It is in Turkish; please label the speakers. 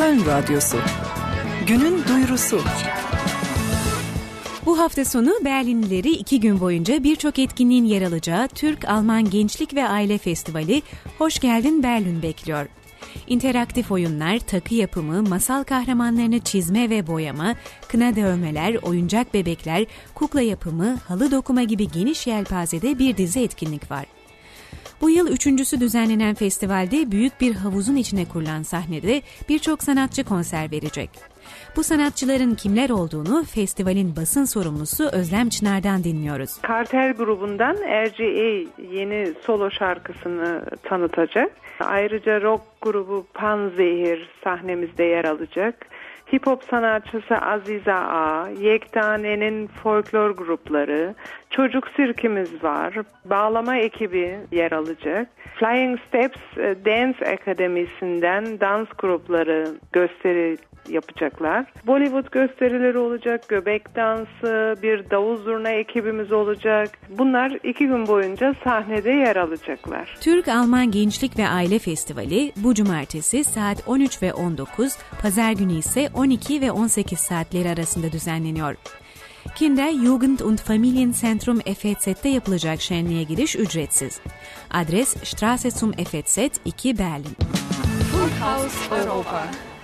Speaker 1: Köln Radyosu. Günün duyurusu.
Speaker 2: Bu hafta sonu Berlinlileri 2 gün boyunca birçok etkinliğin yer alacağı Türk-Alman Gençlik ve Aile Festivali Hoş Geldin Berlin bekliyor. İnteraktif oyunlar, takı yapımı, masal kahramanlarını çizme ve boyama, kına dövmeler, oyuncak bebekler, kukla yapımı, halı dokuma gibi geniş yelpazede bir dizi etkinlik var. Bu yıl 3.'sü düzenlenen festivalde büyük bir havuzun içine kurulan sahnede birçok sanatçı konser verecek. Bu sanatçıların kimler olduğunu festivalin basın sorumlusu Özlem Çınar'dan dinliyoruz.
Speaker 3: Kartel grubundan RGA yeni solo şarkısını tanıtacak. Ayrıca rock grubu Panzehir sahnemizde yer alacak. Hip hop sanatçısı Aziza A, Yektane'nin folklor grupları, çocuk sirkimiz var, bağlama ekibi yer alacak. Flying Steps Dance Akademisi'nden dans grupları gösteri yapacaklar. Bollywood gösterileri olacak, göbek dansı, bir davul zurna ekibimiz olacak. Bunlar 2 gün boyunca sahnede yer alacaklar.
Speaker 2: Türk-Alman Gençlik ve Aile Festivali bu cumartesi saat 13 ve 19, pazar günü ise 12 ve 18 saatleri arasında düzenleniyor. Kinder, Jugend und Familienzentrum FEZ'de yapılacak şenliğe giriş ücretsiz. Adres Straße zum FEZ 2 Berlin.
Speaker 1: Funkhaus Europa.